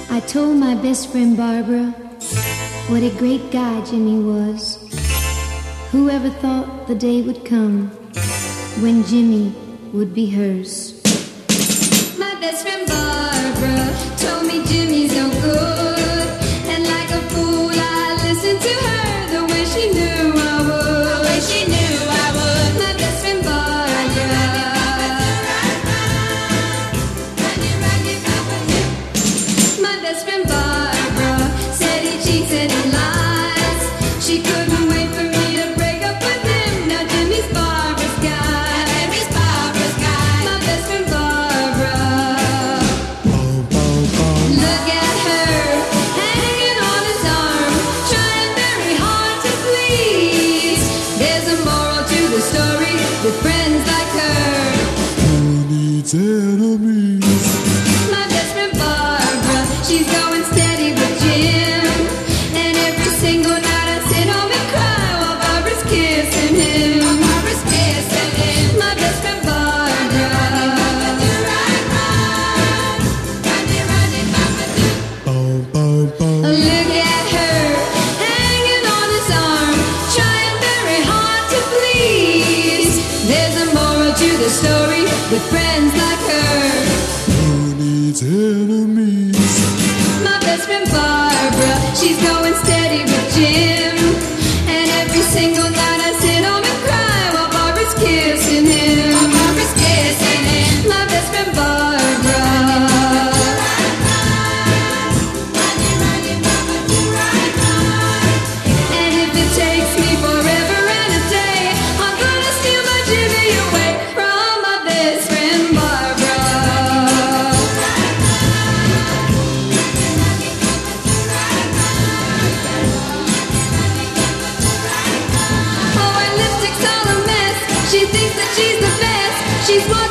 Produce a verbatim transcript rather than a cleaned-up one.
I told my best friend Barbara what a great guy Jimmy was. Whoever thought the day would come when Jimmy would be hers? My best friend Barbara told me Jimmy's no good, and like a fool I listened to her the way she knew I would. The way she knew I would. My best friend Barbara. My best friend Barbara said he cheats and he lies. She couldn't wait for me to break up with him. Now Jimmy's Barbara's guy. Jimmy's Barbara's guy. My best friend Barbara. Look at her hanging on his arm, trying very hard to please. There's a moral to the story with friends like her. Who needs enemies? My best friend Barbara, she's going steady with Jim, and every single night I sit home and cry while Barbara's kissing him. While Barbara's kissing him. My best friend Barbara. Look at her hanging on his arm, trying very hard to please. There's a moral to the story with friends like her. Who needs enemies? My best friend Barbara, she's going steady with Jim, and every single night I sit home and cry while Barbara's kissing him. While Barbara's kissing him. My best friend Barbara. And if it takes me forever and a day, I'm gonna steal my Jimmy away from my best friend Barbara. Oh, her lipstick's all a mess. She thinks that she's the best. She's more